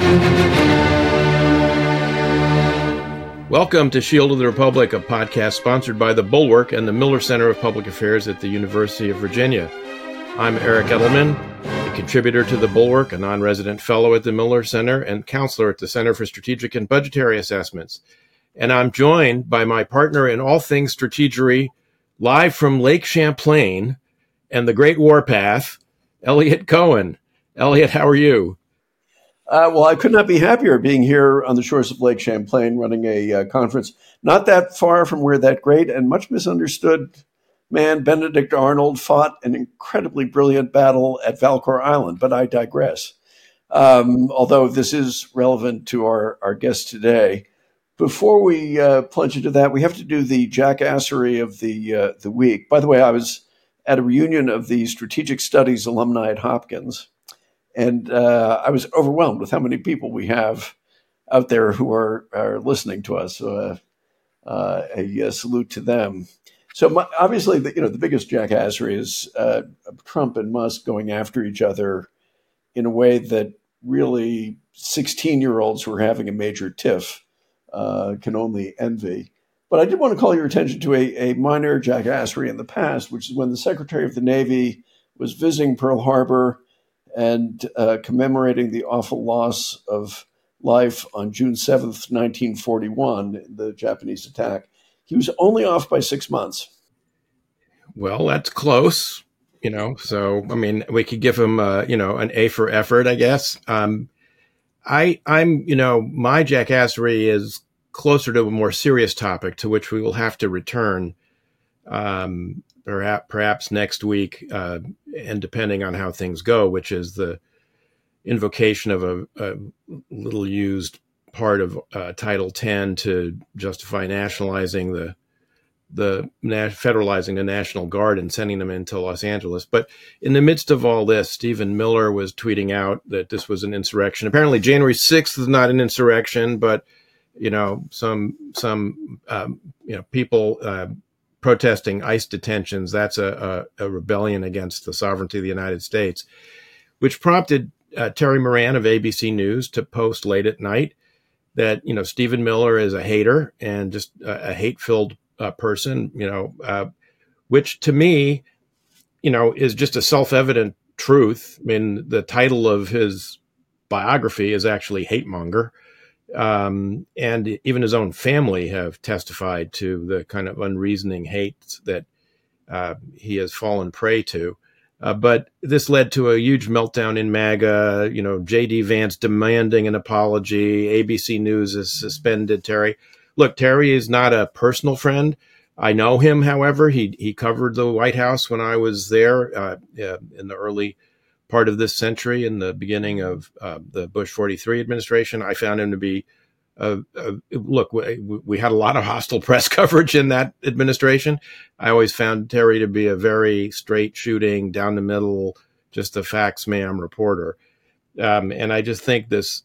Welcome to Shield of the Republic, a podcast sponsored by The Bulwark and the Miller Center of Public Affairs at the University of Virginia. I'm Eric Edelman, a contributor to The Bulwark, a non-resident fellow at the Miller Center, and counselor at the Center for Strategic and Budgetary Assessments. And I'm joined by my partner in all things strategery, live from Lake Champlain and the Great Warpath, Eliot Cohen. Eliot, how are you? Well, I could not be happier being here on the shores of Lake Champlain running a conference not that far from where that great and much misunderstood man, Benedict Arnold, fought an incredibly brilliant battle at Valcour Island. But I digress. Although this is relevant to our guest today. Before we plunge into that, we have to do the jackassery of the week. By the way, I was at a reunion of the Strategic Studies alumni at Hopkins. And I was overwhelmed with how many people we have out there who are listening to us. So a salute to them. So obviously, the biggest jackassery is Trump and Musk going after each other in a way that really 16-year-olds who are having a major tiff can only envy. But I did want to call your attention to a minor jackassery in the past, which is when the Secretary of the Navy was visiting Pearl Harbor and commemorating the awful loss of life on June 7th, 1941, the Japanese attack. He was only off by 6 months. Well, that's close, so, we could give him, an A for effort, I guess. My jackassery is closer to a more serious topic to which we will have to return perhaps next week, and depending on how things go, which is the invocation of a little used part of Title 10 to justify nationalizing federalizing the National Guard and sending them into Los Angeles. But in the midst of all this, Stephen Miller was tweeting out that this was an insurrection. Apparently, January 6th is not an insurrection, but some people protesting ICE detentions, that's a rebellion against the sovereignty of the United States, which prompted Terry Moran of ABC News to post late at night that, Stephen Miller is a hater and just a hate-filled person, which to me, is just a self-evident truth. The title of his biography is actually Hate Monger. And even his own family have testified to the kind of unreasoning hate that he has fallen prey to. But this led to a huge meltdown in MAGA, J.D. Vance demanding an apology. ABC News has suspended Terry. Look, Terry is not a personal friend. I know him, however. He covered the White House when I was there in the early part of this century, in the beginning of the Bush 43 administration. I found him to be, look, we had a lot of hostile press coverage in that administration. I always found Terry to be a very straight shooting, down the middle, just a facts ma'am reporter. And I just think this,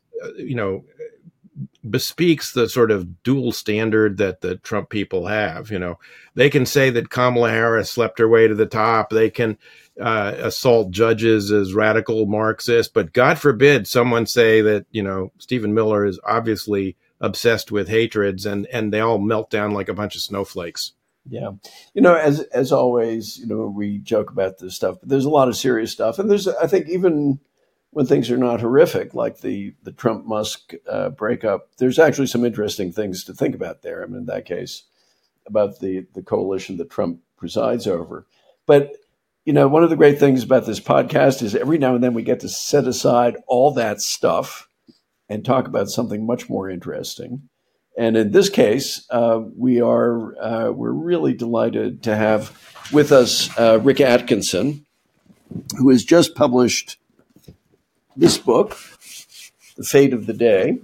bespeaks the sort of dual standard that the Trump people have. They can say that Kamala Harris slept her way to the top. They can assault judges as radical Marxists, but God forbid someone say that, Stephen Miller is obviously obsessed with hatreds, and they all melt down like a bunch of snowflakes. Yeah. As always, we joke about this stuff, but there's a lot of serious stuff. And there's, I think, even when things are not horrific, like the Trump-Musk breakup, there's actually some interesting things to think about there. In that case, about the coalition that Trump presides over. But, one of the great things about this podcast is every now and then we get to set aside all that stuff and talk about something much more interesting. And in this case, we're really delighted to have with us Rick Atkinson, who has just published this book, The Fate of the Day,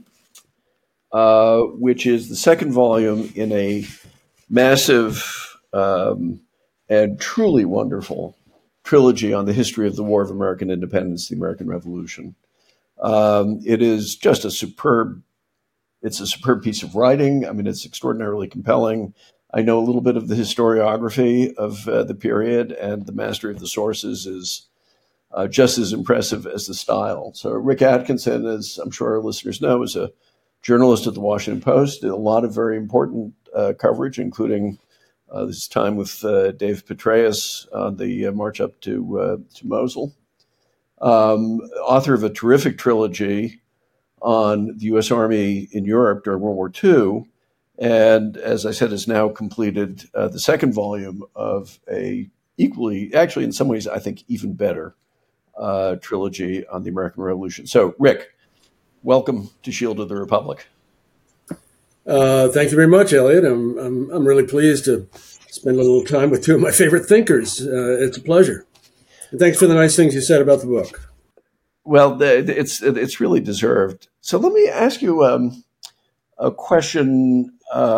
which is the second volume in a massive and truly wonderful trilogy on the history of the War of American Independence, the American Revolution. It is just a superb piece of writing. It's extraordinarily compelling. I know a little bit of the historiography of the period, and the mastery of the sources is just as impressive as the style. So Rick Atkinson, as I'm sure our listeners know, is a journalist at the Washington Post, did a lot of very important coverage, including this time with Dave Petraeus on the march up to Mosul. Author of a terrific trilogy on the U.S. Army in Europe during World War II, and as I said, has now completed the second volume of a equally, actually in some ways, I think even better trilogy on the American Revolution. So, Rick, welcome to Shield of the Republic. Thank you very much, Elliot. I'm really pleased to spend a little time with two of my favorite thinkers. It's a pleasure. And thanks for the nice things you said about the book. Well, it's really deserved. So let me ask you a question.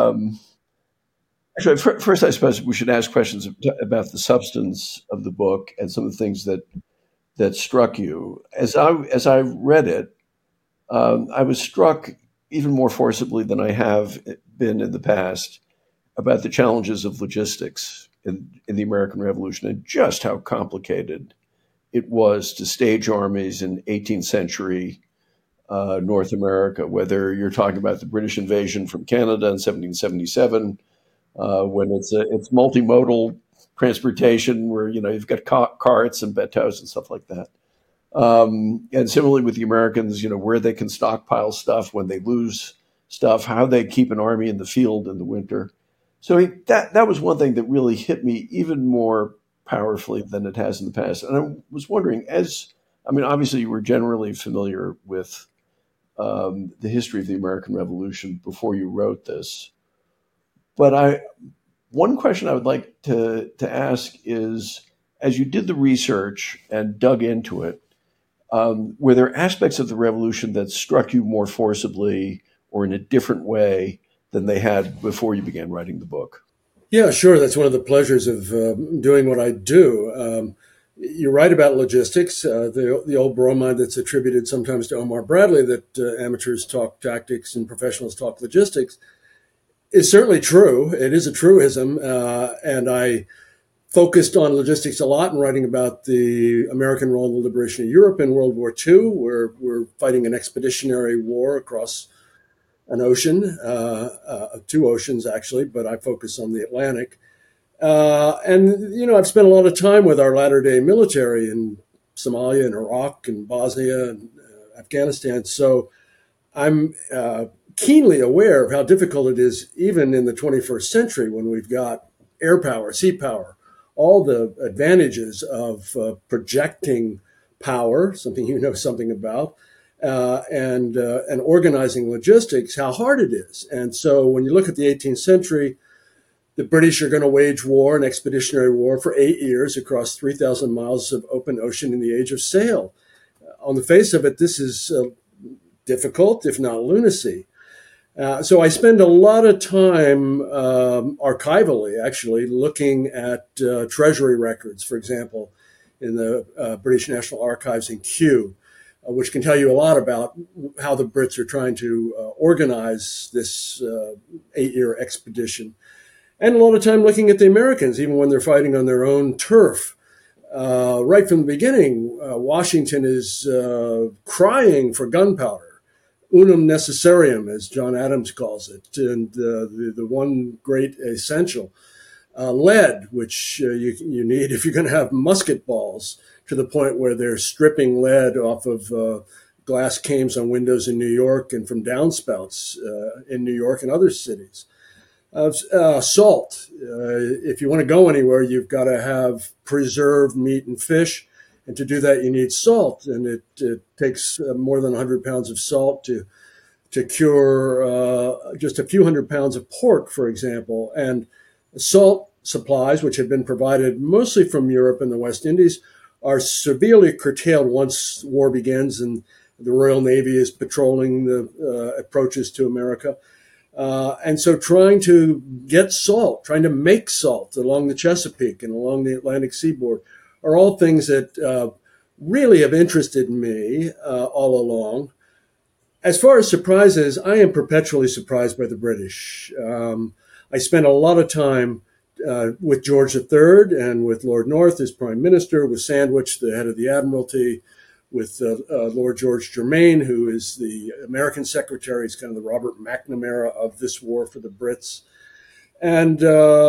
Actually, first, I suppose we should ask questions about the substance of the book and some of the things that struck you. As I read it, I was struck even more forcibly than I have been in the past about the challenges of logistics in the American Revolution and just how complicated it was to stage armies in 18th century North America, whether you're talking about the British invasion from Canada in 1777, when it's multimodal transportation where, you've got carts and bateaus and stuff like that. And similarly with the Americans, where they can stockpile stuff when they lose stuff, how they keep an army in the field in the winter. So that was one thing that really hit me even more powerfully than it has in the past. And I was wondering, obviously you were generally familiar with the history of the American Revolution before you wrote this. But one question I would like to ask is, as you did the research and dug into it, were there aspects of the revolution that struck you more forcibly or in a different way than they had before you began writing the book? Yeah, sure. That's one of the pleasures of doing what I do. You're right about logistics. The old bromide that's attributed sometimes to Omar Bradley, that amateurs talk tactics and professionals talk logistics, is certainly true. It is a truism. And I focused on logistics a lot in writing about the American role in the liberation of Europe in World War II, where we're fighting an expeditionary war across an ocean, two oceans actually, but I focus on the Atlantic. And I've spent a lot of time with our latter-day military in Somalia and Iraq and Bosnia and Afghanistan. So I'm keenly aware of how difficult it is, even in the 21st century, when we've got air power, sea power, all the advantages of projecting power, something you know something about, and organizing logistics, how hard it is. And so when you look at the 18th century, the British are going to wage war, an expeditionary war, for 8 years across 3,000 miles of open ocean in the age of sail. On the face of it, this is difficult, if not lunacy. So I spend a lot of time archivally, actually, looking at Treasury records, for example, in the British National Archives in Kew, which can tell you a lot about how the Brits are trying to organize this 8-year expedition. And a lot of time looking at the Americans, even when they're fighting on their own turf. Right from the beginning, Washington is crying for gunpowder. Unum necessarium, as John Adams calls it, and the one great essential. Lead, which you need if you're going to have musket balls, to the point where they're stripping lead off of glass cames on windows in New York and from downspouts in New York and other cities. Salt. If you want to go anywhere, you've got to have preserved meat and fish. And to do that, you need salt. And it takes more than 100 pounds of salt to cure just a few hundred pounds of pork, for example. And salt supplies, which have been provided mostly from Europe and the West Indies, are severely curtailed once war begins and the Royal Navy is patrolling the approaches to America. And so trying to get salt, trying to make salt along the Chesapeake and along the Atlantic seaboard are all things that really have interested me all along. As far as surprises, I am perpetually surprised by the British. I spent a lot of time with George III and with Lord North as Prime Minister, with Sandwich, the head of the Admiralty, with Lord George Germain, who is the American Secretary. He's kind of the Robert McNamara of this war for the Brits. And,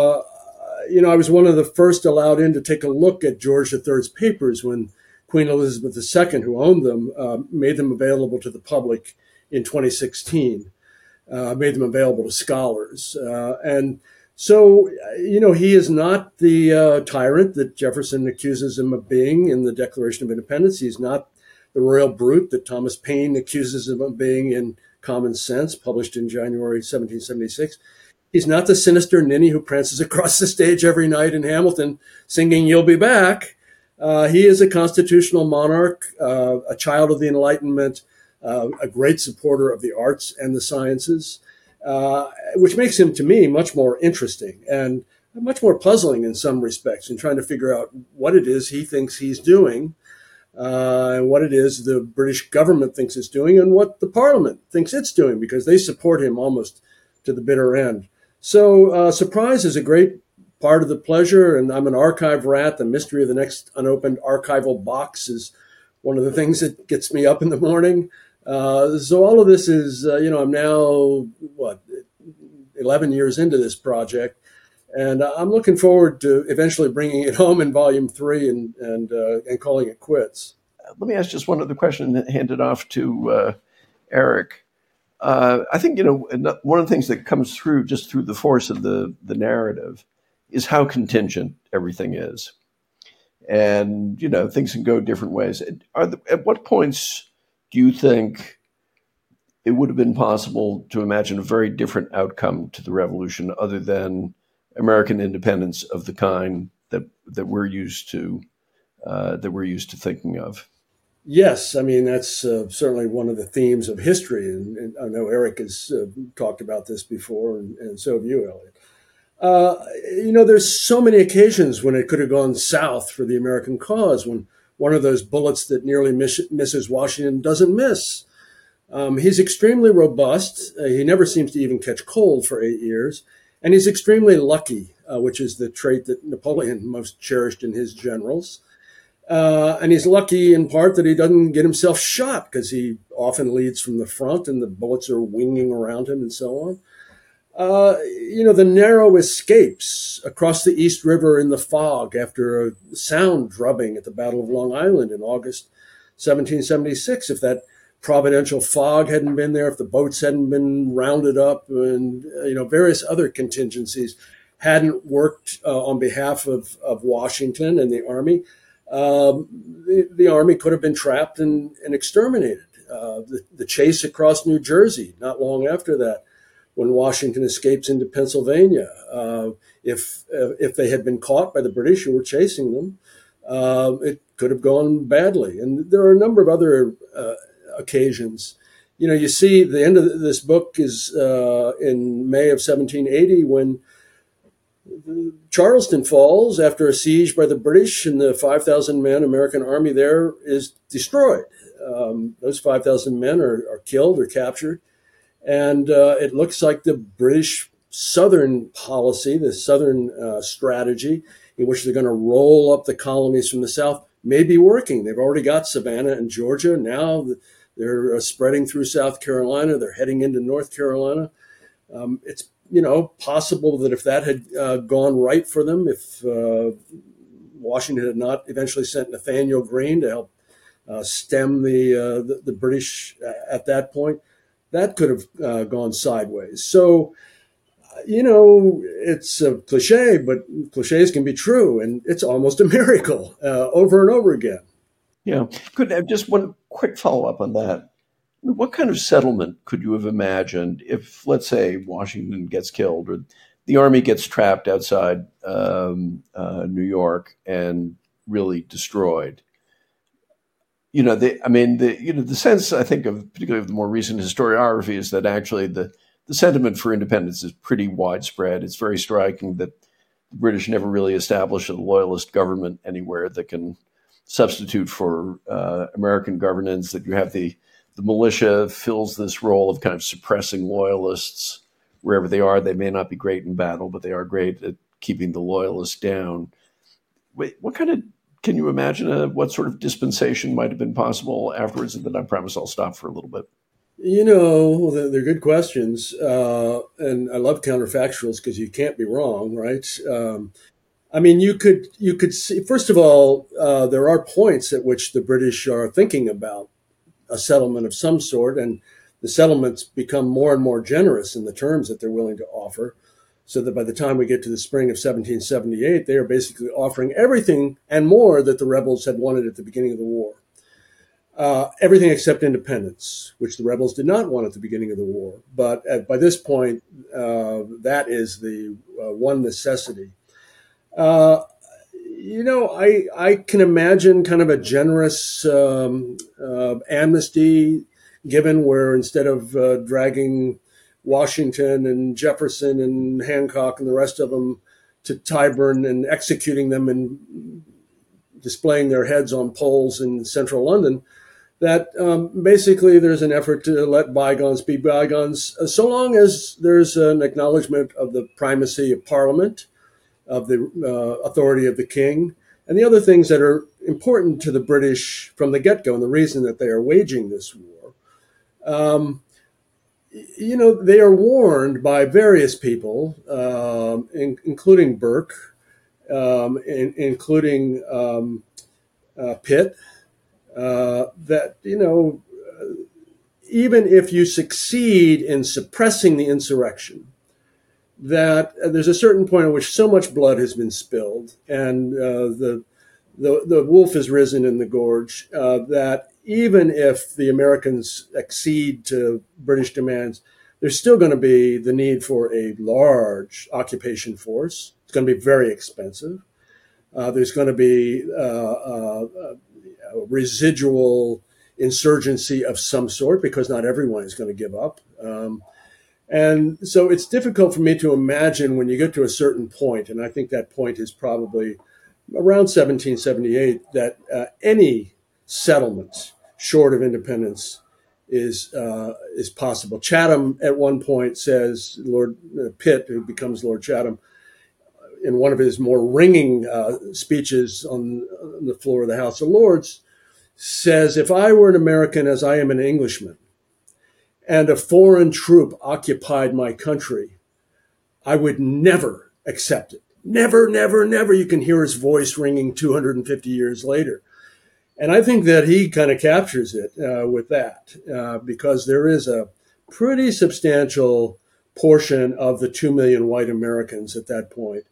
I was one of the first allowed in to take a look at George III's papers when Queen Elizabeth II, who owned them, made them available to the public in 2016, made them available to scholars. And so, he is not the tyrant that Jefferson accuses him of being in the Declaration of Independence. He's not the royal brute that Thomas Paine accuses him of being in Common Sense, published in January 1776. He's not the sinister ninny who prances across the stage every night in Hamilton singing "You'll Be Back." He is a constitutional monarch, a child of the Enlightenment, a great supporter of the arts and the sciences, which makes him, to me, much more interesting and much more puzzling in some respects in trying to figure out what it is he thinks he's doing, and what it is the British government thinks it's doing, and what the Parliament thinks it's doing, because they support him almost to the bitter end. So surprise is a great part of the pleasure, and I'm an archive rat. The mystery of the next unopened archival box is one of the things that gets me up in the morning. So all of this is, I'm now, 11 years into this project, and I'm looking forward to eventually bringing it home in volume 3 and calling it quits. Let me ask just one other question and hand it off to Eric. I think, one of the things that comes through just through the force of the narrative is how contingent everything is. And, things can go different ways. At what points do you think it would have been possible to imagine a very different outcome to the revolution other than American independence of the kind that we're used to thinking of? Yes, I mean, that's certainly one of the themes of history. And I know Eric has talked about this before, and so have you, Elliot. There's so many occasions when it could have gone south for the American cause, when one of those bullets that nearly misses Washington doesn't miss. He's extremely robust. He never seems to even catch cold for 8 years. And he's extremely lucky, which is the trait that Napoleon most cherished in his generals. And he's lucky in part that he doesn't get himself shot, because he often leads from the front and the bullets are winging around him and so on. The narrow escapes across the East River in the fog after a sound drubbing at the Battle of Long Island in August 1776. If that providential fog hadn't been there, if the boats hadn't been rounded up, and various other contingencies hadn't worked on behalf of Washington and the army, the army could have been trapped and exterminated. The chase across New Jersey, not long after that, when Washington escapes into Pennsylvania, if they had been caught by the British who were chasing them, it could have gone badly. And there are a number of other occasions. You see the end of this book is in May of 1780, when Charleston falls after a siege by the British, and the 5,000 man American army there is destroyed. Those 5,000 men are killed or captured. And it looks like the British Southern policy, the Southern strategy, in which they're going to roll up the colonies from the South, may be working. They've already got Savannah and Georgia. Now they're spreading through South Carolina. They're heading into North Carolina. It's possible that if that had gone right for them, if Washington had not eventually sent Nathaniel Greene to help stem the British at that point, that could have gone sideways. So, it's a cliche, but cliches can be true, and it's almost a miracle over and over again. Yeah. Could I have just one quick follow-up on that? What kind of settlement could you have imagined if, let's say, Washington gets killed or the army gets trapped outside New York and really destroyed? The sense, I think, of particularly of the more recent historiography is that actually the sentiment for independence is pretty widespread. It's very striking that the British never really established a loyalist government anywhere that can substitute for American governance, that you have the militia fills this role of kind of suppressing loyalists wherever they are. They may not be great in battle, but they are great at keeping the loyalists down. Wait, can you imagine what sort of dispensation might have been possible afterwards? And then I promise I'll stop for a little bit. They're good questions. And I love counterfactuals because you can't be wrong, right? You could see, first of all, there are points at which the British are thinking about a settlement of some sort, and the settlements become more and more generous in the terms that they're willing to offer, so that by the time we get to the spring of 1778, they are basically offering everything and more that the rebels had wanted at the beginning of the war. Everything except independence, which the rebels did not want at the beginning of the war. But by this point, that is the one necessity. I can imagine kind of a generous amnesty given, where instead of dragging Washington and Jefferson and Hancock and the rest of them to Tyburn and executing them and displaying their heads on poles in central London, that basically there's an effort to let bygones be bygones, so long as there's an acknowledgement of the primacy of Parliament, of the authority of the king, and the other things that are important to the British from the get-go, and the reason that they are waging this war. They are warned by various people, including Burke, including Pitt, that, even if you succeed in suppressing the insurrection, that there's a certain point at which so much blood has been spilled and the wolf has risen in the gorge, that even if the Americans accede to British demands, there's still going to be the need for a large occupation force. It's going to be very expensive. There's going to be a residual insurgency of some sort, because not everyone is going to give up. And so it's difficult for me to imagine when you get to a certain point, and I think that point is probably around 1778, that any settlement short of independence is possible. Chatham at one point says, Lord Pitt, who becomes Lord Chatham, in one of his more ringing speeches on the floor of the House of Lords, says, if I were an American as I am an Englishman, and a foreign troop occupied my country, I would never accept it. Never, never, never. You can hear his voice ringing 250 years later. And I think that he kind of captures it with that, because there is a pretty substantial portion of the 2 million white Americans at that point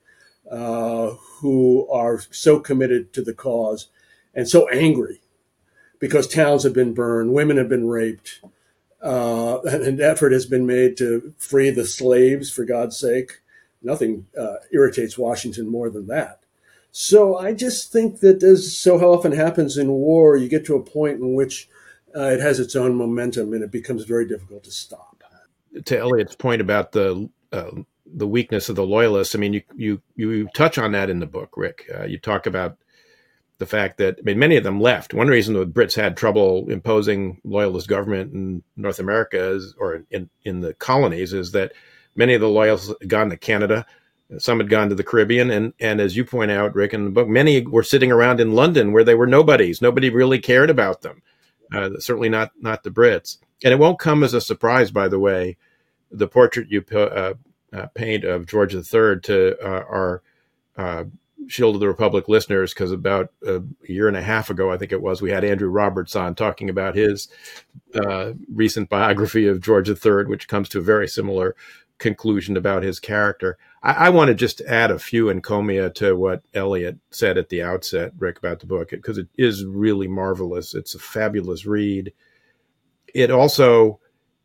who are so committed to the cause and so angry because towns have been burned, women have been raped, and an effort has been made to free the slaves, for God's sake. Nothing irritates Washington more than that. So I just think that, as so often happens in war, you get to a point in which it has its own momentum and it becomes very difficult to stop. To Eliot's point about the weakness of the loyalists, I mean, you touch on that in the book, Rick. You talk about the fact that, many of them left. One reason the Brits had trouble imposing loyalist government in North America or in the colonies is that many of the loyalists had gone to Canada. Some had gone to the Caribbean. And as you point out, Rick, in the book, many were sitting around in London where they were nobodies. Nobody really cared about them. Certainly not the Brits. And it won't come as a surprise, by the way, the portrait you paint of George III to our Shield of the Republic listeners, because about a year and a half ago, I think it was, we had Andrew Roberts on talking about his recent biography of George III, which comes to a very similar conclusion about his character. I want to just add a few encomia to what Eliot said at the outset, Rick, about the book, because it is really marvelous. It's a fabulous read. It also,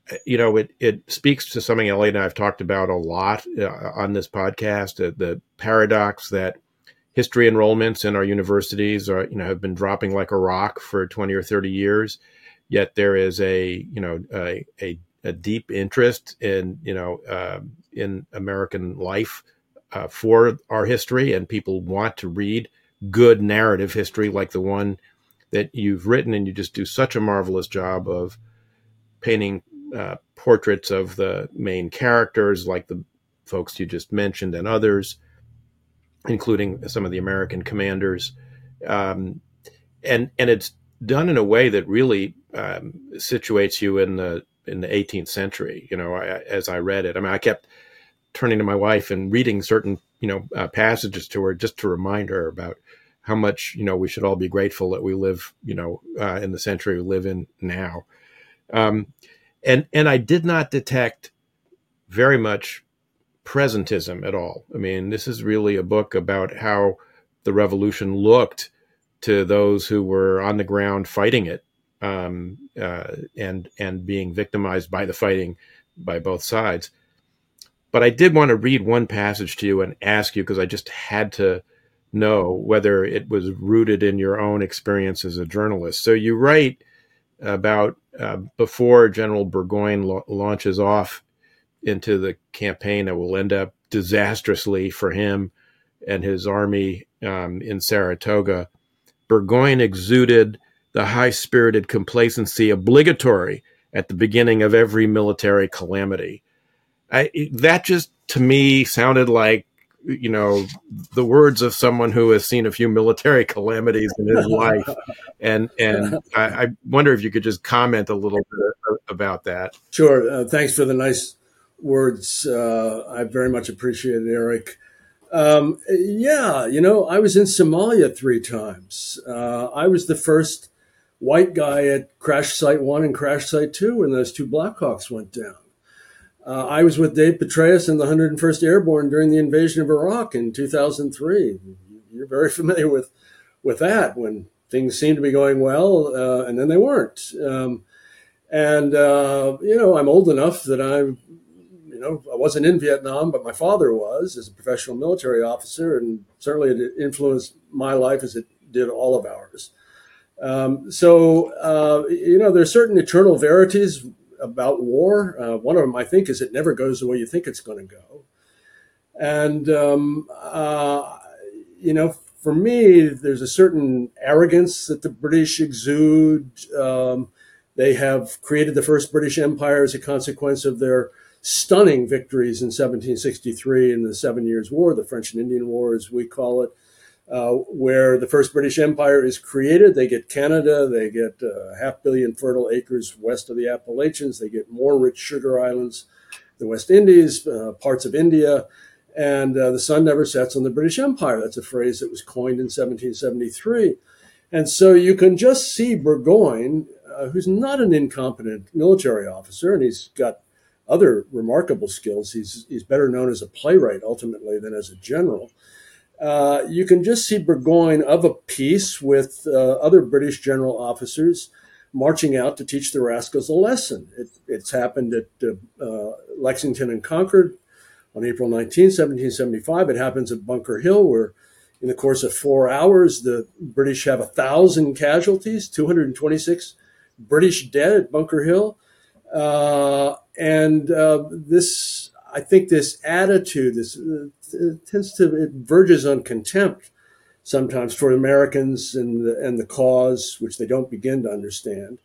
it speaks to something Eliot and I have talked about a lot on this podcast, the paradox that history enrollments in our universities have been dropping like a rock for 20 or 30 years. Yet there is a deep interest in American life for our history, and people want to read good narrative history like the one that you've written, and you just do such a marvelous job of painting portraits of the main characters, like the folks you just mentioned and others. including some of the American commanders. And it's done in a way that really situates you in the 18th century. As I read it, I mean, I kept turning to my wife and reading certain passages to her just to remind her about how much we should all be grateful that we live in the century we live in now. And I did not detect very much presentism at all. I mean, this is really a book about how the revolution looked to those who were on the ground fighting it, and being victimized by the fighting by both sides. But I did want to read one passage to you and ask you, because I just had to know whether it was rooted in your own experience as a journalist. So you write about before General Burgoyne launches off into the campaign that will end up disastrously for him and his army in Saratoga, Burgoyne exuded the high-spirited complacency obligatory at the beginning of every military calamity. That just, to me, sounded like, the words of someone who has seen a few military calamities in his life. And I wonder if you could just comment a little bit about that. Sure. Thanks for the nice words. I very much appreciate it, Eric. I was in Somalia 3 times. I was the first white guy at Crash Site 1 and Crash Site 2 when those 2 Blackhawks went down. I was with Dave Petraeus in the 101st Airborne during the invasion of Iraq in 2003. You're very familiar with that, when things seemed to be going well, and then they weren't. I'm old enough that I wasn't in Vietnam, but my father was, as a professional military officer, and certainly it influenced my life as it did all of ours. There's certain eternal verities about war. One of them, I think, is it never goes the way you think it's going to go. And, for me, there's a certain arrogance that the British exude. They have created the first British Empire as a consequence of their stunning victories in 1763 in the 7 Years' War, the French and Indian War, as we call it, where the first British Empire is created. They get Canada, they get 500 million fertile acres west of the Appalachians, they get more rich sugar islands, the West Indies, parts of India, and the sun never sets on the British Empire. That's a phrase that was coined in 1773. And so you can just see Burgoyne, who's not an incompetent military officer, and he's got other remarkable skills. He's better known as a playwright ultimately than as a general. You can just see Burgoyne of a piece with other British general officers marching out to teach the rascals a lesson. It's happened at Lexington and Concord on April 19, 1775. It happens at Bunker Hill, where in the course of 4 hours, the British have 1,000 casualties, 226 British dead at Bunker Hill. I think this attitude, it verges on contempt sometimes for Americans and the cause, which they don't begin to understand,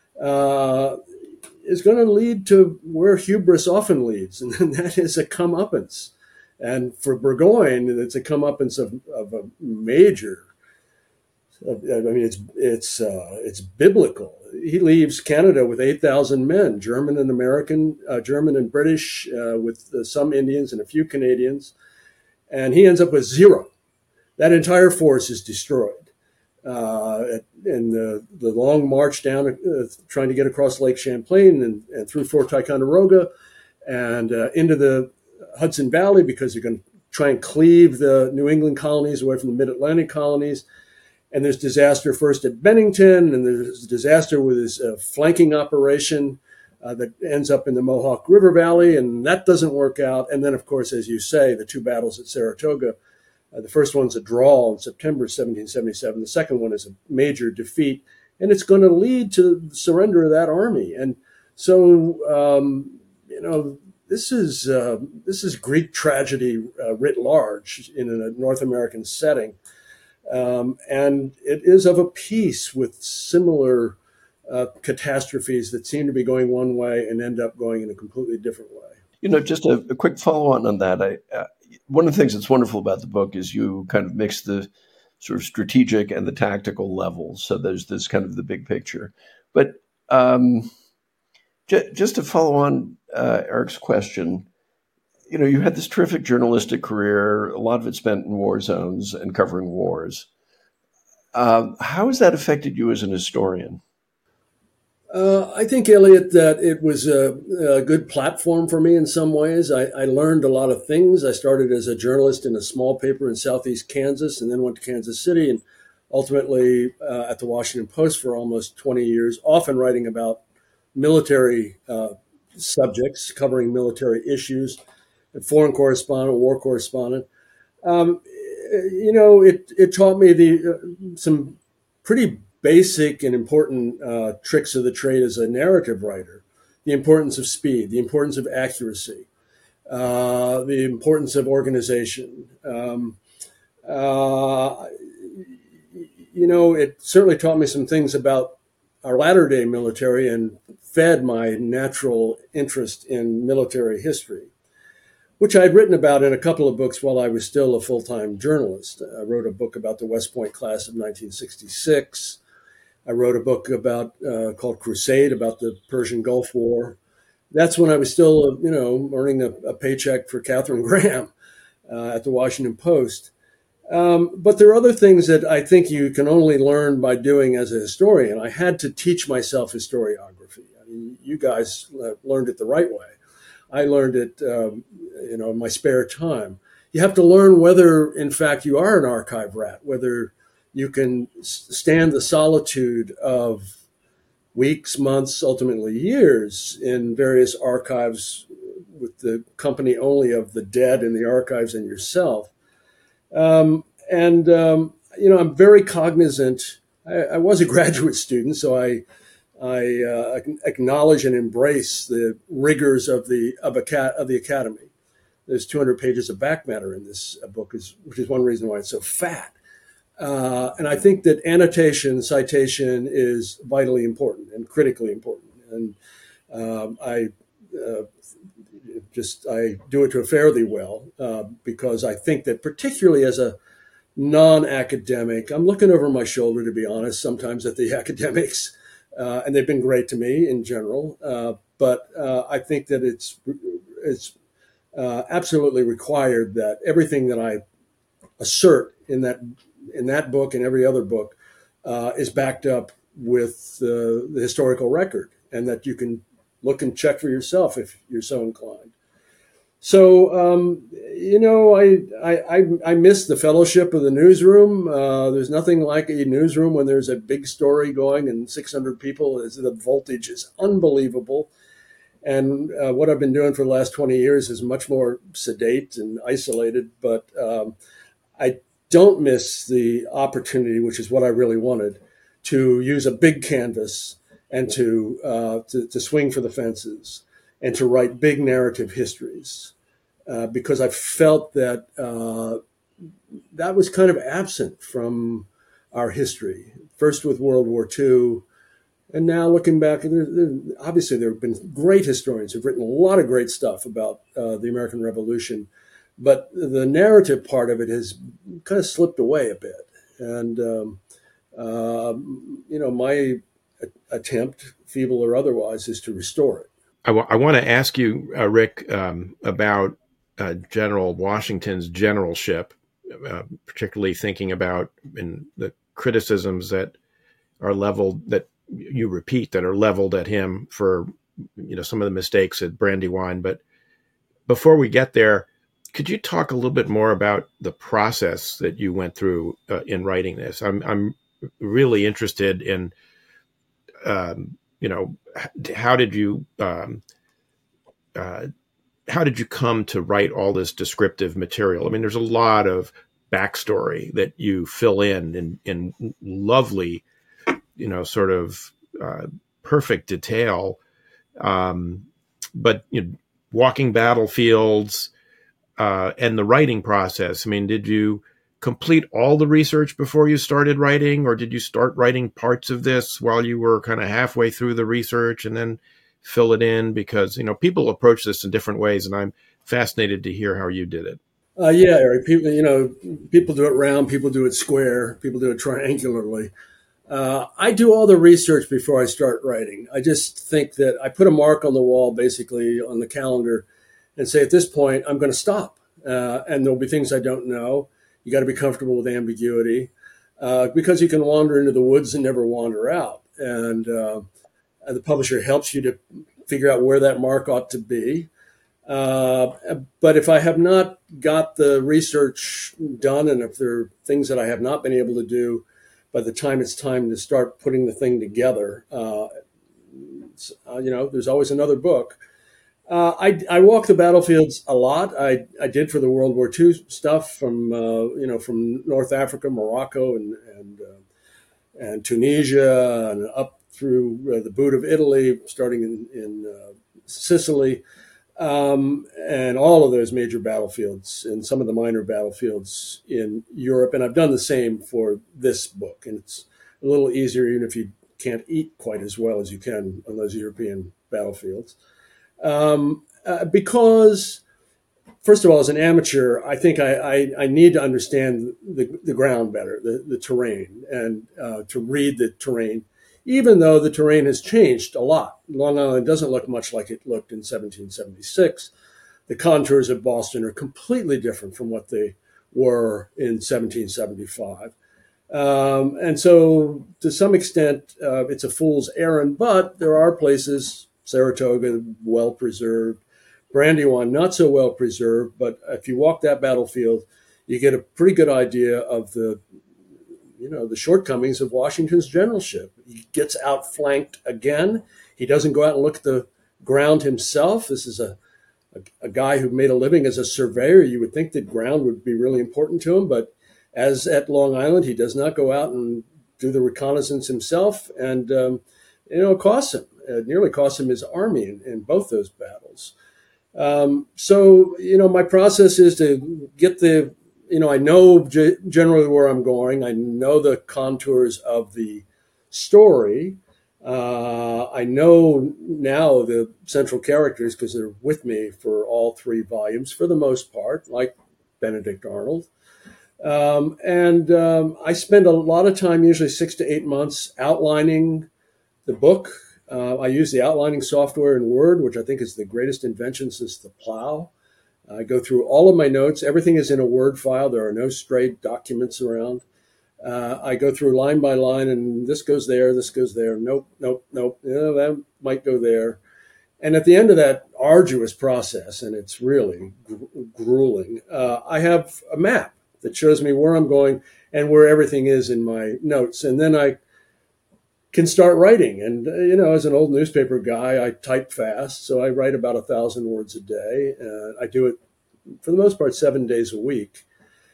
is going to lead to where hubris often leads, and that is a comeuppance. And for Burgoyne, it's a comeuppance of a major. It's biblical. He leaves Canada with 8,000 men, German and American, German and British, with some Indians and a few Canadians, and he ends up with 0. That entire force is destroyed. And the long march down, trying to get across Lake Champlain and through Fort Ticonderoga and into the Hudson Valley, because they're going to try and cleave the New England colonies away from the mid-Atlantic colonies. And there's disaster first at Bennington, and there's disaster with his flanking operation that ends up in the Mohawk River Valley, and that doesn't work out. And then, of course, as you say, the 2 battles at Saratoga. The first one's a draw in September 1777. The second one is a major defeat, and it's going to lead to the surrender of that army. And so, this is Greek tragedy writ large in a North American setting. And it is of a piece with similar catastrophes that seem to be going one way and end up going in a completely different way. Just a quick follow-on on that. one of the things that's wonderful about the book is you kind of mix the sort of strategic and the tactical levels. So there's this kind of the big picture. But just to follow on Eric's question, you had this terrific journalistic career, a lot of it spent in war zones and covering wars. How has that affected you as an historian? I think, Elliot, that it was a good platform for me in some ways. I learned a lot of things. I started as a journalist in a small paper in southeast Kansas and then went to Kansas City and ultimately at the Washington Post for almost 20 years, often writing about military subjects, covering military issues, foreign correspondent, war correspondent. It taught me some pretty basic and important tricks of the trade as a narrative writer: the importance of speed, the importance of accuracy, the importance of organization. It certainly taught me some things about our latter day military and fed my natural interest in military history, which I'd written about in a couple of books while I was still a full-time journalist. I wrote a book about the West Point class of 1966. I wrote a book called Crusade, about the Persian Gulf War. That's when I was still, earning a paycheck for Katharine Graham at the Washington Post. But there are other things that I think you can only learn by doing as a historian. I had to teach myself historiography. I mean, you guys learned it the right way. I learned it, in my spare time. You have to learn whether, in fact, you are an archive rat, whether you can stand the solitude of weeks, months, ultimately years in various archives with the company only of the dead in the archives and yourself. I'm very cognizant. I was a graduate student, so I acknowledge and embrace the rigors of the academy. There's 200 pages of back matter in this book, which is one reason why it's so fat. And I think that annotation, citation is vitally important and critically important. And I do it to a fairly well because I think that particularly as a non-academic, I'm looking over my shoulder, to be honest, sometimes at the academics, and they've been great to me in general. But I think that it's absolutely required that everything that I assert in that book and every other book is backed up with the historical record, and that you can look and check for yourself if you're so inclined. So, I miss the fellowship of the newsroom. There's nothing like a newsroom when there's a big story going and 600 people. The voltage is unbelievable. And what I've been doing for the last 20 years is much more sedate and isolated. But I don't miss the opportunity, which is what I really wanted, to use a big canvas and to swing for the fences and to write big narrative histories. Because I felt that that was kind of absent from our history, first with World War II, and now looking back, obviously there have been great historians who've written a lot of great stuff about the American Revolution, but the narrative part of it has kind of slipped away a bit. And, my attempt, feeble or otherwise, is to restore it. I want to ask you, Rick, about General Washington's generalship, particularly thinking about in the criticisms that are leveled, that you repeat, that are leveled at him for, some of the mistakes at Brandywine. But before we get there, could you talk a little bit more about the process that you went through in writing this? I'm really interested in, how did you come to write all this descriptive material? I mean, there's a lot of backstory that you fill in lovely, sort of perfect detail. But walking battlefields and the writing process. I mean, did you complete all the research before you started writing, or did you start writing parts of this while you were kind of halfway through the research and then fill it in? Because, people approach this in different ways, and I'm fascinated to hear how you did it. Yeah, Eric. People do it round, people do it square, people do it triangularly. I do all the research before I start writing. I just think that I put a mark on the wall, basically on the calendar, and say at this point I'm going to stop. And there'll be things I don't know. You got to be comfortable with ambiguity, because you can wander into the woods and never wander out. And the publisher helps you to figure out where that mark ought to be. But if I have not got the research done, and if there are things that I have not been able to do by the time it's time to start putting the thing together, there's always another book. I walk the battlefields a lot. I did for the World War II stuff from North Africa, Morocco, and Tunisia, and up through the boot of Italy, starting in Sicily, and all of those major battlefields and some of the minor battlefields in Europe. And I've done the same for this book. And it's a little easier, even if you can't eat quite as well as you can on those European battlefields. Because, first of all, as an amateur, I think I need to understand the ground better, the terrain, and to read the terrain, even though the terrain has changed a lot. Long Island doesn't look much like it looked in 1776. The contours of Boston are completely different from what they were in 1775. And so, to some extent, it's a fool's errand, but there are places, Saratoga, well preserved, Brandywine, not so well preserved, but if you walk that battlefield, you get a pretty good idea of the shortcomings of Washington's generalship. He gets outflanked again. He doesn't go out and look at the ground himself. This is a guy who made a living as a surveyor. You would think that ground would be really important to him, but as at Long Island, he does not go out and do the reconnaissance himself, and it costs him. It nearly cost him his army in both those battles. So my process is to get I know generally where I'm going. I know the contours of the story. I know now the central characters because they're with me for all three volumes for the most part, like Benedict Arnold. I spend a lot of time, usually 6 to 8 months, outlining the book. I use the outlining software in Word, which I think is the greatest invention since the plow. I go through all of my notes. Everything is in a Word file. There are no strayed documents around. I go through line by line, and this goes there, this goes there. Nope. That might go there. And at the end of that arduous process, and it's really grueling, I have a map that shows me where I'm going and where everything is in my notes. And then I can start writing. And, as an old newspaper guy, I type fast. So I write about 1,000 words a day. I do it for the most part 7 days a week.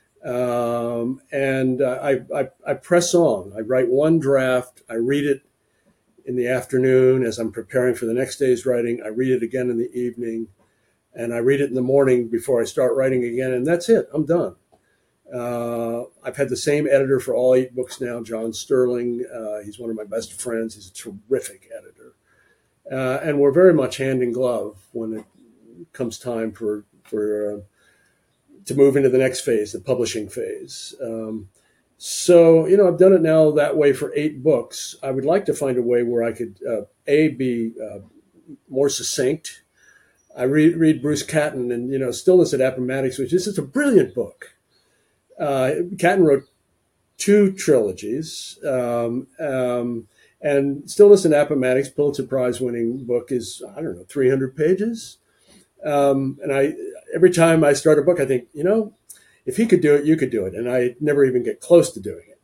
I press on. I write one draft. I read it in the afternoon as I'm preparing for the next day's writing. I read it again in the evening. And I read it in the morning before I start writing again. And that's it. I'm done. I've had the same editor for all 8 books now, John Sterling. He's one of my best friends. He's a terrific editor. And we're very much hand in glove when it comes time for to move into the next phase, the publishing phase. So, I've done it now that way for 8 books. I would like to find a way where I could, be more succinct. I read Bruce Catton and, Stillness at Appomattox, which is just a brilliant book. Catton wrote 2 trilogies, and Stillness at Appomattox, Pulitzer Prize winning book, is, 300 pages. And every time I start a book, I think, if he could do it, you could do it. And I never even get close to doing it.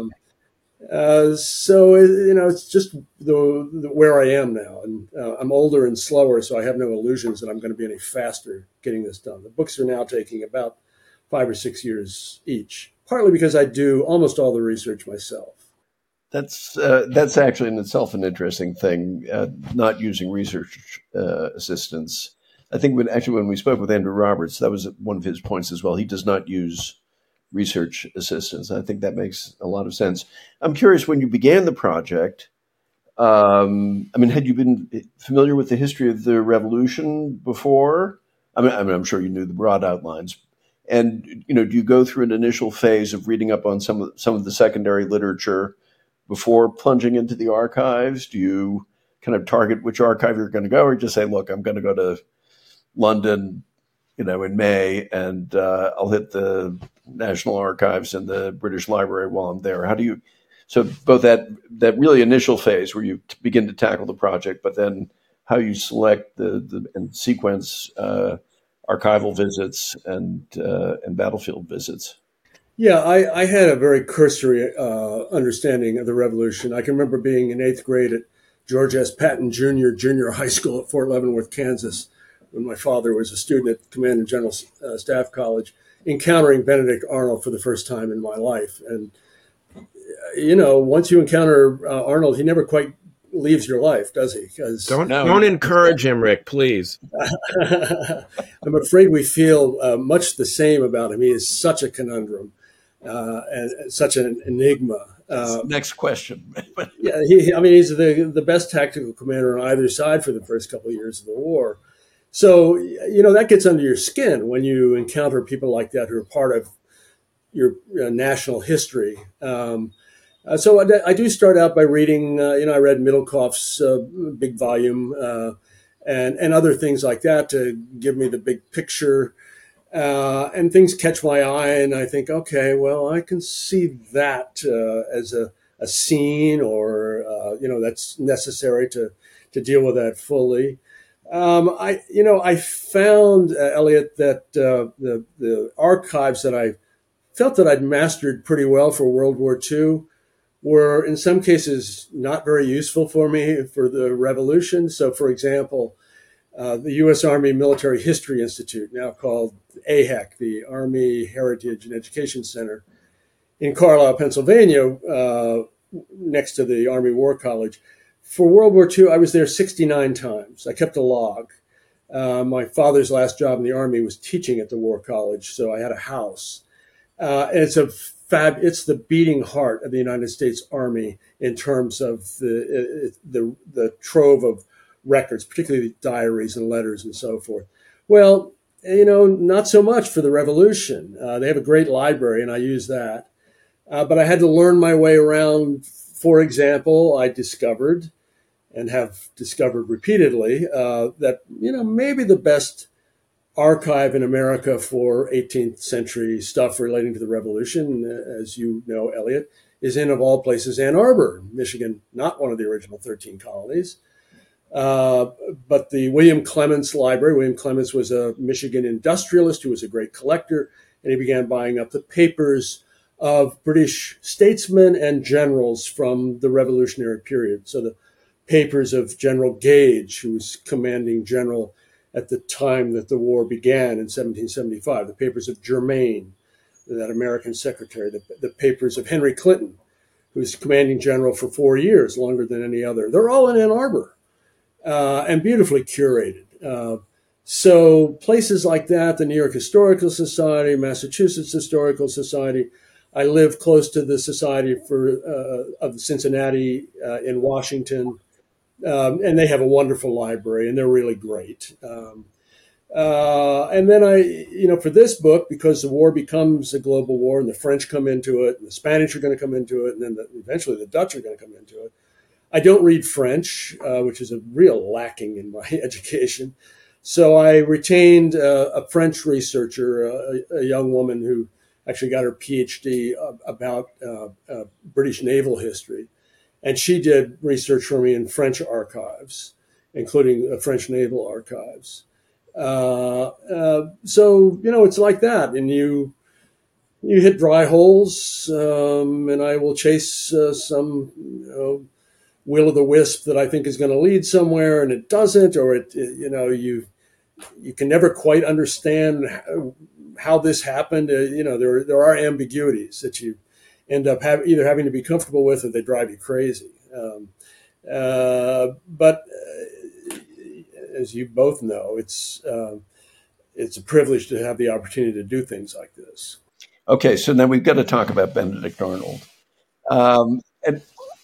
So, it's just where I am now. And I'm older and slower, so I have no illusions that I'm going to be any faster getting this done. The books are now taking about 5 or 6 years each, partly because I do almost all the research myself. That's actually in itself an interesting thing, not using research assistants. I think when we spoke with Andrew Roberts, that was one of his points as well. He does not use research assistants. I think that makes a lot of sense. I'm curious, when you began the project, had you been familiar with the history of the revolution before? I'm sure you knew the broad outlines. And do you go through an initial phase of reading up on some of the secondary literature before plunging into the archives? Do you kind of target which archive you're going to go, or just say, look, I'm going to go to London, in May, and I'll hit the National Archives and the British Library while I'm there? How do you? So both that really initial phase where you begin to tackle the project, but then how you select and sequence archival visits and battlefield visits. Yeah, I had a very cursory understanding of the Revolution. I can remember being in 8th grade at George S. Patton Jr. Junior High School at Fort Leavenworth, Kansas, when my father was a student at Command and General Staff College, encountering Benedict Arnold for the first time in my life. And, once you encounter Arnold, he never quite leaves your life, does he? Don't encourage him, Rick, please. I'm afraid we feel much the same about him. He is such a conundrum and such an enigma. Next question. Yeah, he's the best tactical commander on either side for the first couple of years of the war. So, that gets under your skin when you encounter people like that who are part of your national history. So I do start out by reading, I read Middlecoff's big volume and other things like that to give me the big picture. And things catch my eye, and I think, okay, well, I can see that as a scene, or that's necessary to deal with that fully. I found, Elliot, that the archives that I felt that I'd mastered pretty well for World War II were in some cases not very useful for me for the Revolution. So, for example, the U.S. Army Military History Institute, now called AHEC, the Army Heritage and Education Center, in Carlisle, Pennsylvania, next to the Army War College. For World War II, I was there 69 times. I kept a log. My father's last job in the Army was teaching at the War College, so I had a house. And it's the beating heart of the United States Army in terms of the trove of records, particularly diaries and letters and so forth. Well, not so much for the Revolution. They have a great library, and I use that. But I had to learn my way around. For example, I discovered, and have discovered repeatedly, that, maybe the best archive in America for 18th century stuff relating to the Revolution, as you know, Elliot, is in, of all places, Ann Arbor, Michigan, not one of the original 13 colonies. But the William Clements Library. William Clements was a Michigan industrialist who was a great collector, and he began buying up the papers of British statesmen and generals from the Revolutionary period. So the papers of General Gage, who was commanding general at the time that the war began in 1775, the papers of Germain, that American secretary, the papers of Henry Clinton, who was commanding general for 4 years, longer than any other. They're all in Ann Arbor. And beautifully curated. So places like that, the New York Historical Society, Massachusetts Historical Society. I live close to the Society of Cincinnati in Washington, and they have a wonderful library, and they're really great. And then for this book, because the war becomes a global war, and the French come into it, and the Spanish are going to come into it, and then eventually the Dutch are going to come into it. I don't read French, which is a real lacking in my education. So I retained a French researcher, a young woman who actually got her PhD about British naval history. And she did research for me in French archives, including French naval archives. So, it's like that. And you hit dry holes, and I will chase some, will o' the wisp that I think is going to lead somewhere, and it doesn't, or you can never quite understand how this happened. There are ambiguities that you end up either having to be comfortable with, or they drive you crazy. But as you both know, it's a privilege to have the opportunity to do things like this. Okay, so now we've got to talk about Benedict Arnold. And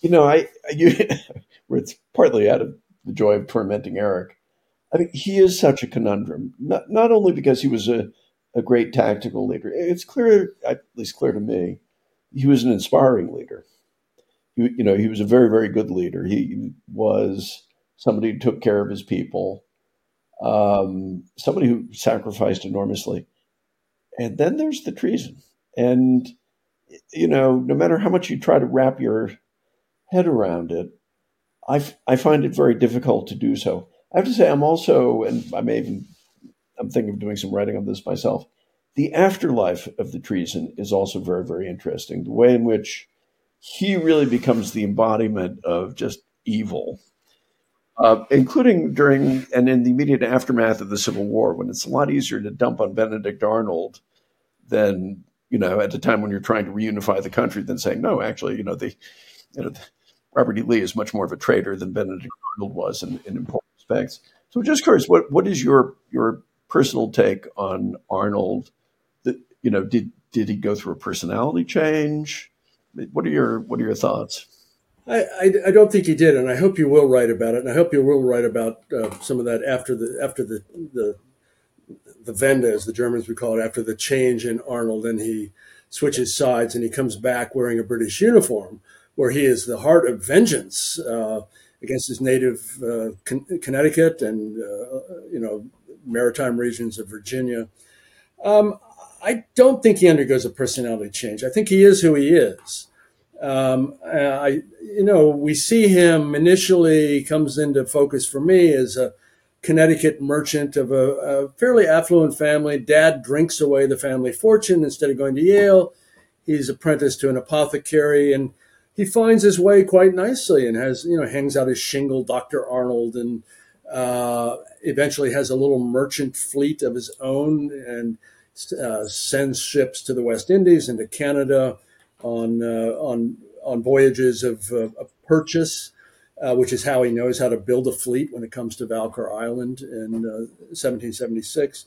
it's partly out of the joy of tormenting Eric. I mean, he is such a conundrum, not only because he was a a great tactical leader. It's clear, at least clear to me, he was an inspiring leader. He was a very, very good leader. He was somebody who took care of his people, somebody who sacrificed enormously. And then there's the treason. And, no matter how much you try to wrap your head around it, I find it very difficult to do so. I have to say, I'm also, and I'm thinking of doing some writing on this myself. The afterlife of the treason is also very, very interesting. The way in which he really becomes the embodiment of just evil, including during and in the immediate aftermath of the Civil War, when it's a lot easier to dump on Benedict Arnold than, at the time when you're trying to reunify the country, than saying, no, actually, Robert E. Lee is much more of a traitor than Benedict Arnold was in important respects. So just curious, what is your personal take on Arnold? That, did he go through a personality change? What are your thoughts? I don't think he did, and I hope you will write about it. And I hope you will write about some of that after the Wende, as the Germans would call it, after the change in Arnold, and he switches sides and he comes back wearing a British uniform, where he is the heart of vengeance against his native Connecticut and maritime regions of Virginia. I don't think he undergoes a personality change. I think he is who he is. We see him initially comes into focus for me as a Connecticut merchant of a fairly affluent family. Dad drinks away the family fortune. Instead of going to Yale, he's apprenticed to an apothecary, and he finds his way quite nicely and hangs out his shingle, Dr. Arnold, and eventually has a little merchant fleet of his own and sends ships to the West Indies and to Canada on voyages of purchase, which is how he knows how to build a fleet when it comes to Valcour Island in 1776.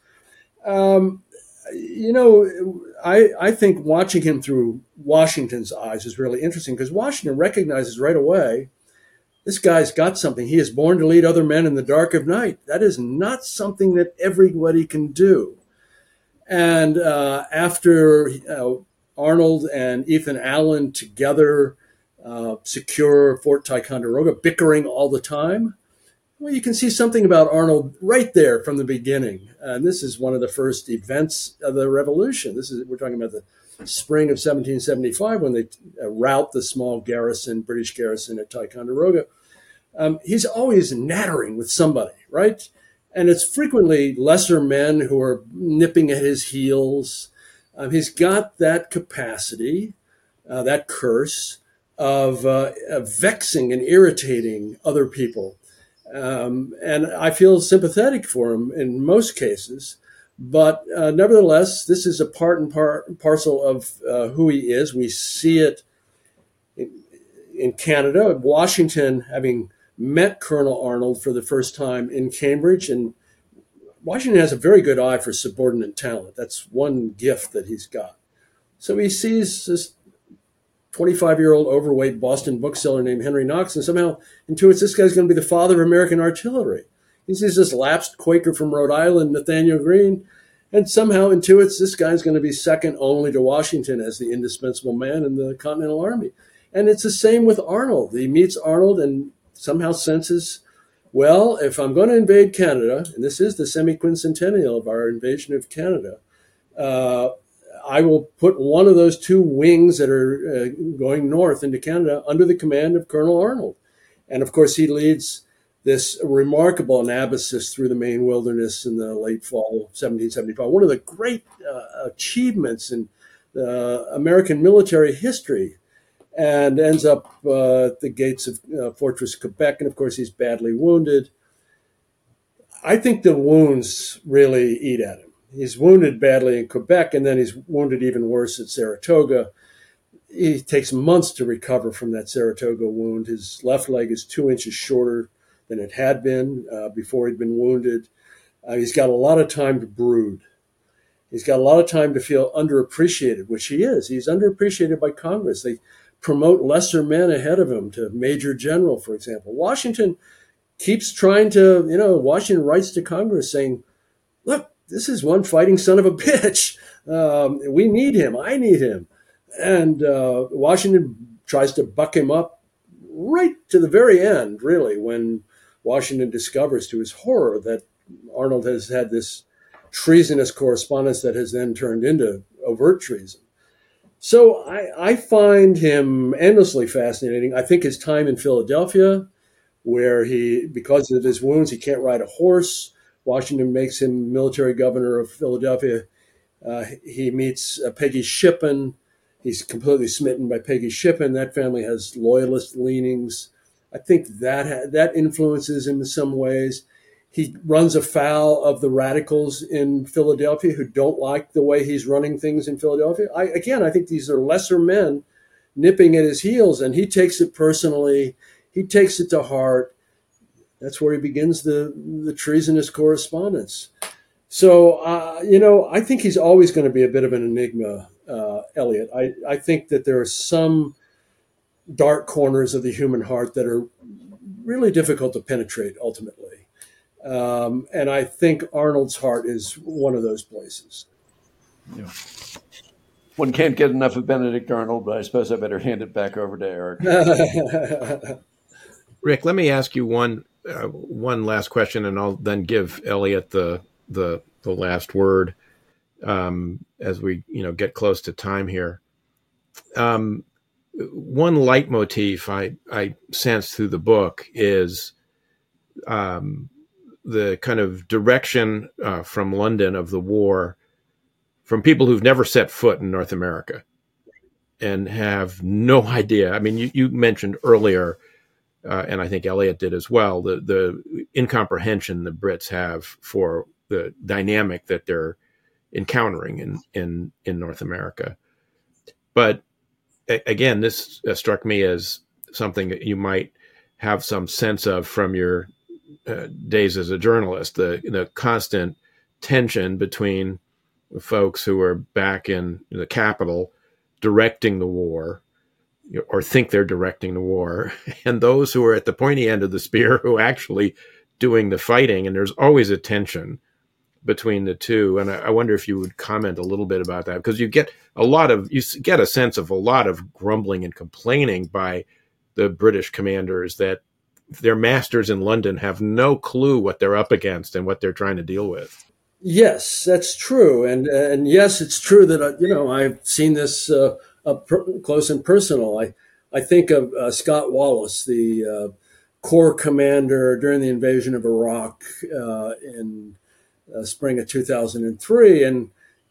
I think watching him through Washington's eyes is really interesting, because Washington recognizes right away, this guy's got something. He is born to lead other men in the dark of night. That is not something that everybody can do. And after Arnold and Ethan Allen together secure Fort Ticonderoga, bickering all the time, well, you can see something about Arnold right there from the beginning. And this is one of the first events of the Revolution. We're talking about the spring of 1775, when they rout the small British garrison at Ticonderoga. He's always nattering with somebody, right? And it's frequently lesser men who are nipping at his heels. He's got that capacity, that curse of vexing and irritating other people. And I feel sympathetic for him in most cases. But nevertheless, this is a part and parcel of who he is. We see it in Canada. Washington, having met Colonel Arnold for the first time in Cambridge, and Washington has a very good eye for subordinate talent. That's one gift that he's got. So he sees this 25-year-old overweight Boston bookseller named Henry Knox, and somehow intuits this guy's going to be the father of American artillery. He sees this lapsed Quaker from Rhode Island, Nathaniel Greene, and somehow intuits this guy's going to be second only to Washington as the indispensable man in the Continental Army. And it's the same with Arnold. He meets Arnold and somehow senses, well, if I'm going to invade Canada, and this is the semi-quincentennial of our invasion of Canada, I will put one of those two wings that are going north into Canada under the command of Colonel Arnold. And of course, he leads this remarkable anabasis through the Maine wilderness in the late fall of 1775. One of the great achievements in American military history, and ends up at the gates of Fortress Quebec. And of course, he's badly wounded. I think the wounds really eat at him. He's wounded badly in Quebec, and then he's wounded even worse at Saratoga. He takes months to recover from that Saratoga wound. His left leg is 2 inches shorter than it had been before he'd been wounded. He's got a lot of time to brood. He's got a lot of time to feel underappreciated, which he is. He's underappreciated by Congress. They promote lesser men ahead of him to major general, for example. Washington keeps trying to, Washington writes to Congress saying, look, this is one fighting son of a bitch. We need him. I need him. And Washington tries to buck him up right to the very end, really, when Washington discovers to his horror that Arnold has had this treasonous correspondence that has then turned into overt treason. So I find him endlessly fascinating. I think his time in Philadelphia, where he, because of his wounds, he can't ride a horse. Washington makes him military governor of Philadelphia. He meets Peggy Shippen. He's completely smitten by Peggy Shippen. That family has loyalist leanings. I think that influences him in some ways. He runs afoul of the radicals in Philadelphia who don't like the way he's running things in Philadelphia. I think these are lesser men nipping at his heels, and he takes it personally. He takes it to heart. That's where he begins the treasonous correspondence. So, I think he's always going to be a bit of an enigma, Eliot. I think that there are some dark corners of the human heart that are really difficult to penetrate ultimately. And I think Arnold's heart is one of those places. Yeah. One can't get enough of Benedict Arnold, but I suppose I better hand it back over to Eric. Rick, let me ask you one last question, and I'll then give Eliot the last word as we get close to time here. One leitmotif I sense through the book is the kind of direction from London of the war from people who've never set foot in North America and have no idea. I mean, you mentioned earlier, and I think Eliot did as well, the incomprehension the Brits have for the dynamic that they're encountering in North America. But again, this struck me as something that you might have some sense of from your days as a journalist, the constant tension between the folks who are back in the capital directing the war, or think they're directing the war, and those who are at the pointy end of the spear who are actually doing the fighting. And there's always a tension between the two. And I wonder if you would comment a little bit about that, because you get a sense of a lot of grumbling and complaining by the British commanders that their masters in London have no clue what they're up against and what they're trying to deal with. Yes, that's true. And yes, it's true that, I've seen this up close and personal. I think of Scott Wallace, the Corps commander during the invasion of Iraq in spring of 2003. And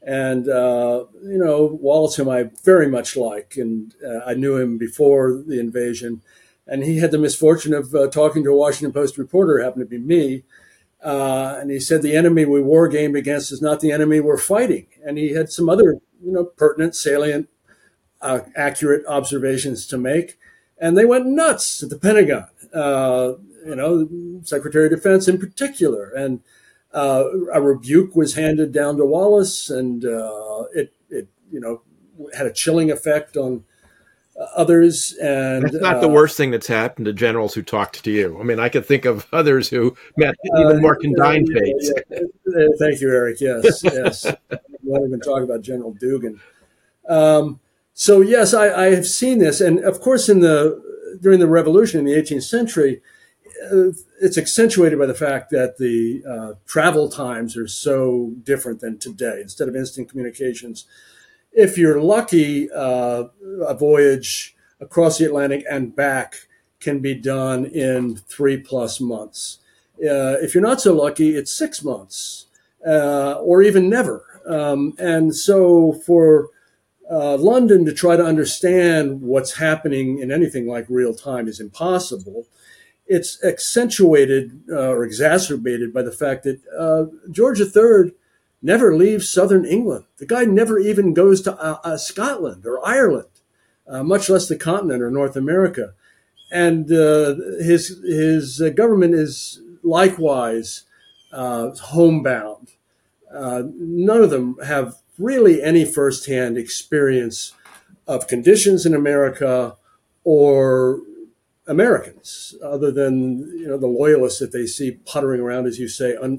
Wallace, whom I very much like, and I knew him before the invasion. And he had the misfortune of talking to a Washington Post reporter, happened to be me. And he said, the enemy we war gamed against is not the enemy we're fighting. And he had some other, pertinent, salient, accurate observations to make. And they went nuts at the Pentagon, Secretary of Defense in particular. And a rebuke was handed down to Wallace, and it had a chilling effect on others. And that's not the worst thing that's happened to generals who talked to you. I mean, I could think of others who met even more condign fates. Thank you, Eric. Yes. I won't even talk about General Dugan. So yes, I have seen this, and of course, during the Revolution in the 18th century, it's accentuated by the fact that the travel times are so different than today. Instead of instant communications, if you're lucky, a voyage across the Atlantic and back can be done in 3+ months. If you're not so lucky, it's 6 months or even never. And so for London to try to understand what's happening in anything like real time is impossible. It's accentuated or exacerbated by the fact that George III never leaves southern England. The guy never even goes to Scotland or Ireland, much less the continent or North America. And his government is likewise homebound. None of them have really any firsthand experience of conditions in America or Americans, other than the loyalists that they see puttering around, as you say,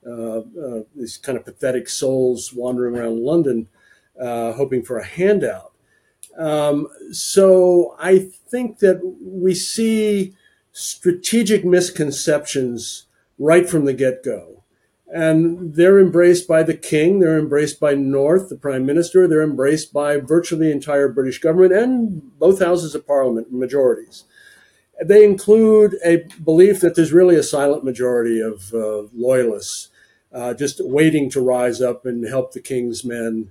these kind of pathetic souls wandering around London, hoping for a handout. So I think that we see strategic misconceptions right from the get-go. And they're embraced by the king, they're embraced by North, the prime minister, they're embraced by virtually the entire British government and both houses of parliament, majorities. They include a belief that there's really a silent majority of loyalists just waiting to rise up and help the king's men.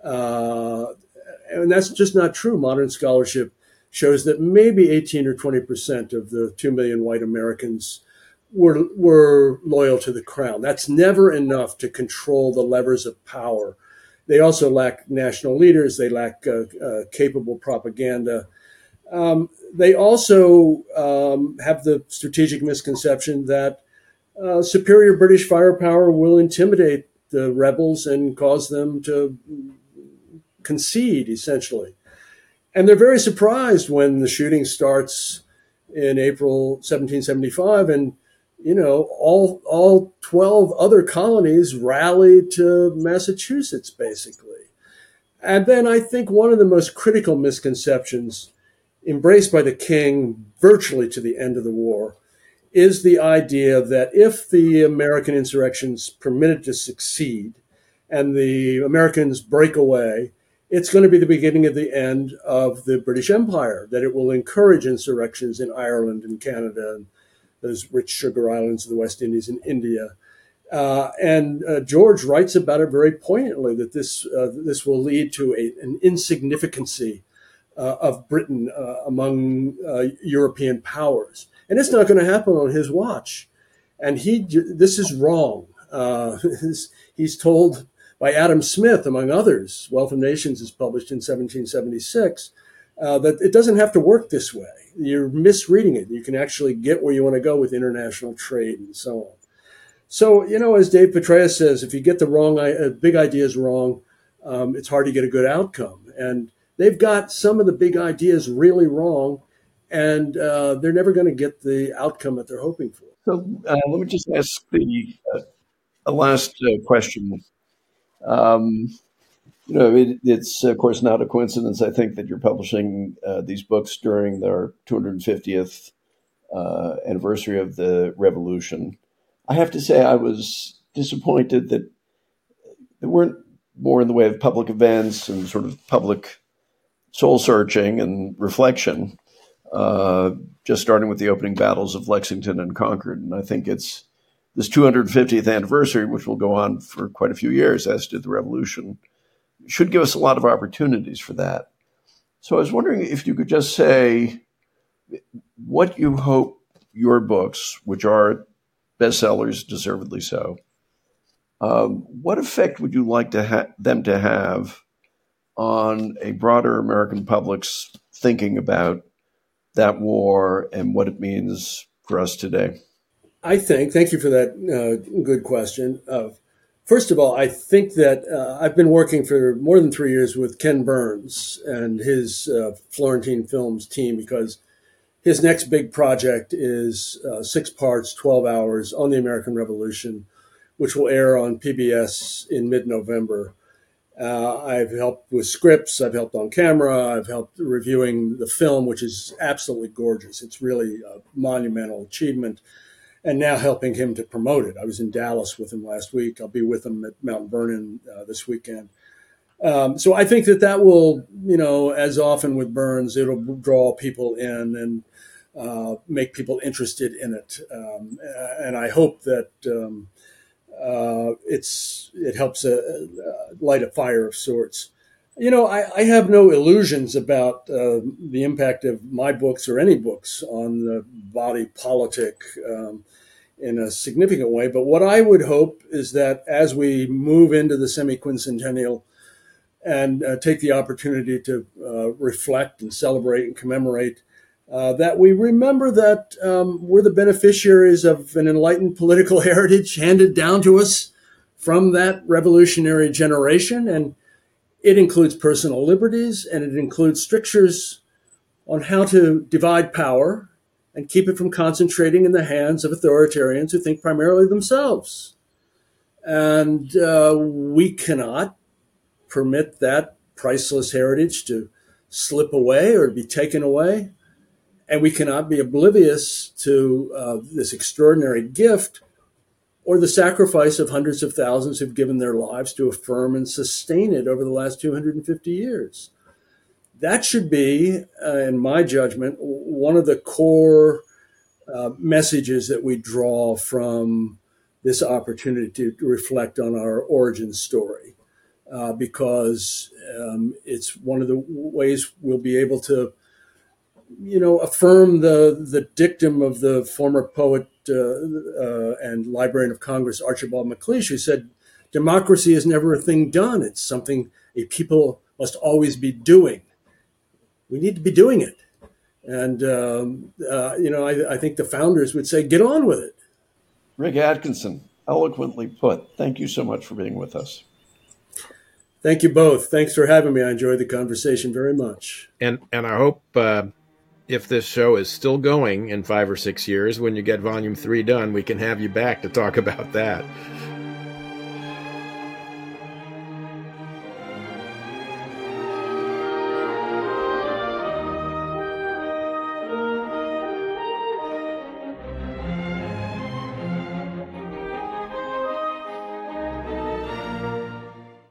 And that's just not true. Modern scholarship shows that maybe 18 or 20% of the 2 million white Americans were loyal to the crown. That's never enough to control the levers of power. They also lack national leaders. They lack capable propaganda. They also have the strategic misconception that superior British firepower will intimidate the rebels and cause them to concede, essentially. And they're very surprised when the shooting starts in April 1775 and all 12 other colonies rallied to Massachusetts, basically. And then I think one of the most critical misconceptions embraced by the king virtually to the end of the war is the idea that if the American insurrection's permitted to succeed and the Americans break away, it's going to be the beginning of the end of the British Empire, that it will encourage insurrections in Ireland and Canada and those rich sugar islands of the West Indies and India. And George writes about it very poignantly, that this will lead to an insignificancy of Britain among European powers. And it's not going to happen on his watch. And this is wrong. He's told by Adam Smith, among others, Wealth of Nations is published in 1776, that it doesn't have to work this way. You're misreading it. You can actually get where you want to go with international trade and so on. So, as Dave Petraeus says, if you get the big ideas wrong, it's hard to get a good outcome. And they've got some of the big ideas really wrong, and they're never going to get the outcome that they're hoping for. So let me just ask a last question. It's, of course, not a coincidence, I think, that you're publishing these books during their 250th anniversary of the revolution. I have to say I was disappointed that there weren't more in the way of public events and sort of public soul searching and reflection, just starting with the opening battles of Lexington and Concord. And I think it's this 250th anniversary, which will go on for quite a few years, as did the revolution, should give us a lot of opportunities for that. So I was wondering if you could just say what you hope your books, which are bestsellers, deservedly so, what effect would you like them to have on a broader American public's thinking about that war and what it means for us today? Thank you for that good question. First of all, I think that I've been working for more than 3 years with Ken Burns and his Florentine Films team, because his next big project is 6 parts, 12 hours on the American Revolution, which will air on PBS in mid-November. I've helped with scripts, I've helped on camera, I've helped reviewing the film, which is absolutely gorgeous. It's really a monumental achievement. And now helping him to promote it. I was in Dallas with him last week. I'll be with him at Mount Vernon this weekend. So I think that will, as often with Burns, it'll draw people in and make people interested in it. And I hope that it helps light a fire of sorts. I have no illusions about the impact of my books or any books on the body politic in a significant way. But what I would hope is that as we move into the semi-quincentennial and take the opportunity to reflect and celebrate and commemorate, that we remember that we're the beneficiaries of an enlightened political heritage handed down to us from that revolutionary generation. And it includes personal liberties, and it includes strictures on how to divide power and keep it from concentrating in the hands of authoritarians who think primarily themselves. And we cannot permit that priceless heritage to slip away or be taken away. And we cannot be oblivious to this extraordinary gift or the sacrifice of hundreds of thousands who've given their lives to affirm and sustain it over the last 250 years. That should be, in my judgment, one of the core messages that we draw from this opportunity to reflect on our origin story, because it's one of the ways we'll be able to, affirm the dictum of the former poet and Librarian of Congress, Archibald MacLeish, who said, democracy is never a thing done. It's something a people must always be doing. We need to be doing it. And, I think the founders would say, get on with it. Rick Atkinson, eloquently put. Thank you so much for being with us. Thank you both. Thanks for having me. I enjoyed the conversation very much. And I hope if this show is still going in 5 or 6 years, when you get volume 3 done, we can have you back to talk about that.